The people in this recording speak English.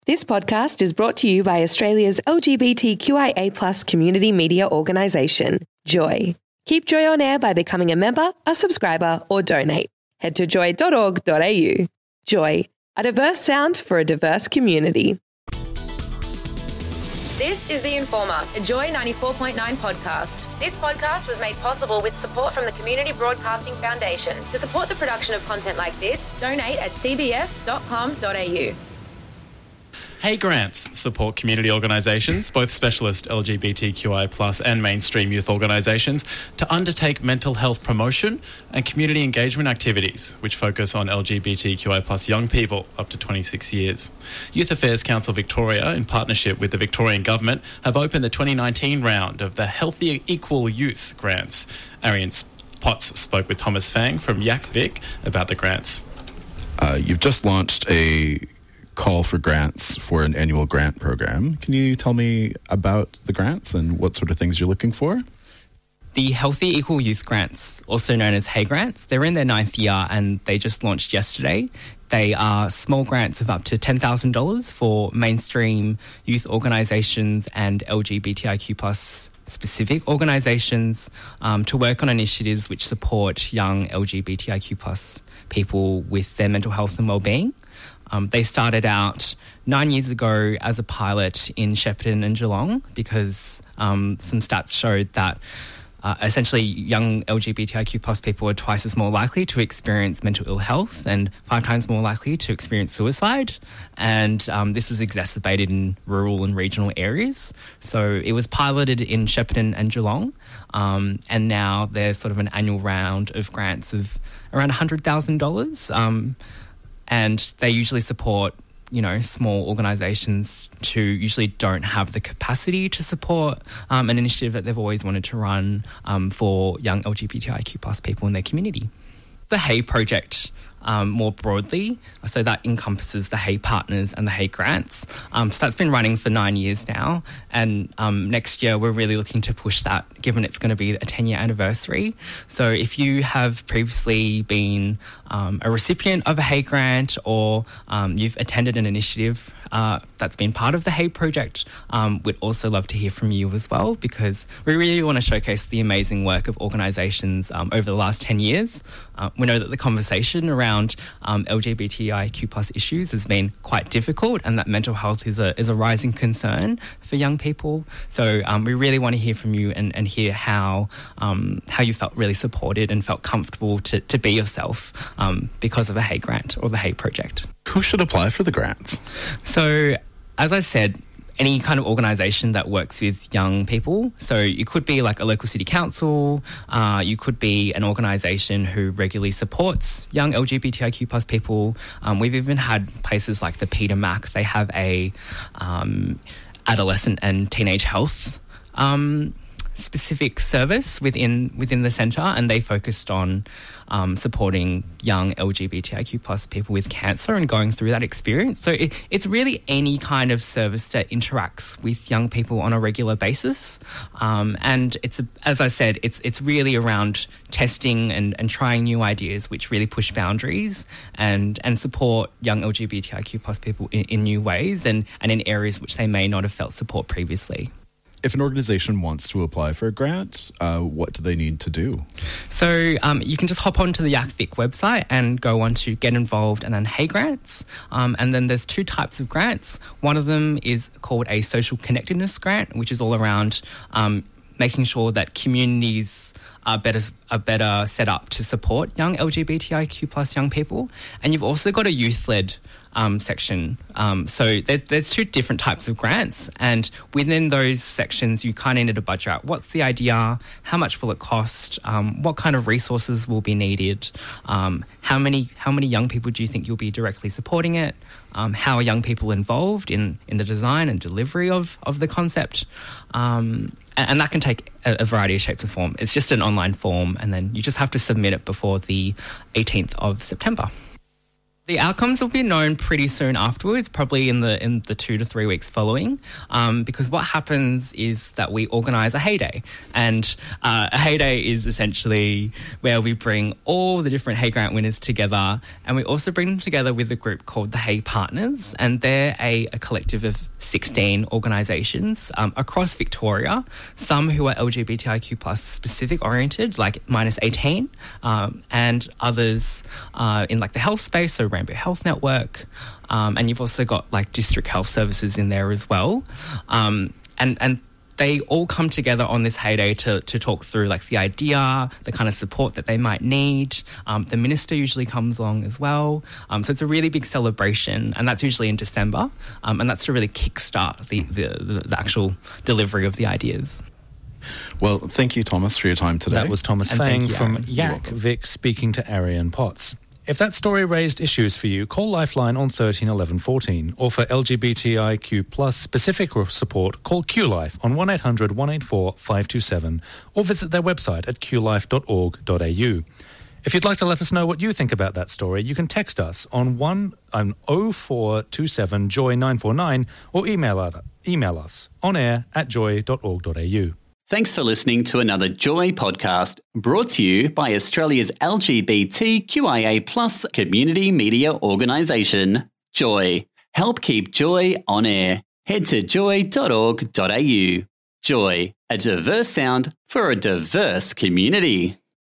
This podcast is brought to you by Australia's LGBTQIA+ community media organisation, Joy. Keep Joy on air by becoming a member, a subscriber, or donate. Head to joy.org.au. Joy, a diverse sound for a diverse community. This is The Informer, a Joy 94.9 podcast. This podcast was made possible with support from the Community Broadcasting Foundation. To support the production of content like this, donate at cbf.com.au. Hey Grants support community organisations, both specialist LGBTQI+ and mainstream youth organisations, to undertake mental health promotion and community engagement activities, which focus on LGBTQI+ young people up to 26 years. Youth Affairs Council Victoria, in partnership with the Victorian Government, have opened the 2019 round of the Healthy Equal Youth Grants. Arian Potts spoke with Thomas Fang from YACVIC about the grants. You've just launched a call for grants for an annual grant program. Can you tell me about the grants and what sort of things you're looking for? The Healthy Equal Youth Grants, also known as Hey Grants, they're in their 9th year and they just launched yesterday. They are small grants of up to $10,000 for mainstream youth organisations and LGBTIQ+ specific organisations to work on initiatives which support young LGBTIQ+ people with their mental health and wellbeing. They started out 9 years ago as a pilot in Shepparton and Geelong because some stats showed that essentially young LGBTIQ+ people are twice as more likely to experience mental ill health and 5 times more likely to experience suicide. And this was exacerbated in rural and regional areas. So it was piloted in Shepparton and Geelong. And now there's sort of an annual round of grants of around $100,000. And they usually support, small organisations who usually don't have the capacity to support an initiative that they've always wanted to run for young LGBTIQ+ people in their community. The Hey Project, more broadly, so that encompasses the Hey Partners and the Hey Grants. So that's been running for 9 years now, and next year we're really looking to push that, given it's going to be a 10-year anniversary. So if you have previously been a recipient of a Hey Grant or you've attended an initiative that's been part of the Hey Project, we'd also love to hear from you as well, because we really want to showcase the amazing work of organisations over the last 10 years. We know that the conversation around LGBTIQ+ issues has been quite difficult, and that mental health is a rising concern for young people. So we really want to hear from you and hear how you felt really supported and felt comfortable to be yourself because of a Hey Grant or the Hey Project. Who should apply for the grants? So, as I said, any kind of organisation that works with young people. So you could be like a local city council, you could be an organisation who regularly supports young LGBTIQ+ people. We've even had places like the Peter Mac. They have a adolescent and teenage health specific service within the centre, and they focused on supporting young LGBTIQ+ people with cancer and going through that experience. So it's really any kind of service that interacts with young people on a regular basis. And as I said, it's really around testing and trying new ideas which really push boundaries and support young LGBTIQ+ people in new ways and in areas which they may not have felt support previously. If an organisation wants to apply for a grant, what do they need to do? So you can just hop onto the YACVIC website and go on to Get Involved and then Hey Grants. And then there's 2 types of grants. One of them is called a Social Connectedness Grant, which is all around making sure that communities are better set up to support young LGBTIQ+ young people. And you've also got a youth-led section. So there's 2 different types of grants, and within those sections you kind of need to budget out what's the idea, how much will it cost, what kind of resources will be needed, how many young people do you think you'll be directly supporting it, how are young people involved in the design and delivery of the concept, and that can take a variety of shapes and form. It's just an online form, and then you just have to submit it before the 18th of September. The outcomes will be known pretty soon afterwards, probably in the 2 to 3 weeks following, because what happens is that we organise a Hay Day. And a Hay Day is essentially where we bring all the different Hay Grant winners together, and we also bring them together with a group called the Hay Partners, and they're a collective of 16 organisations across Victoria, some who are LGBTIQ plus specific oriented, like -18, and others in like the health space, so Rainbow Health Network, and you've also got like district health services in there as well, and they all come together on this Hay Day to talk through like the idea, the kind of support that they might need. The minister usually comes along as well, so it's a really big celebration, and that's usually in December, and that's to really kickstart the actual delivery of the ideas. Well, thank you, Thomas, for your time today. That was Thomas And Fang thank you, from Aaron. Yak Vic speaking to Arian Potts. If that story raised issues for you, call Lifeline on 13 11 14, or for LGBTIQ plus specific support, call QLife on 1800 184 527, or visit their website at qlife.org.au. If you'd like to let us know what you think about that story, you can text us on 0427 Joy 949, or email us on air at joy.org.au. Thanks for listening to another Joy podcast, brought to you by Australia's LGBTQIA+ community media organisation, Joy. Help keep Joy on air. Head to joy.org.au. Joy, a diverse sound for a diverse community.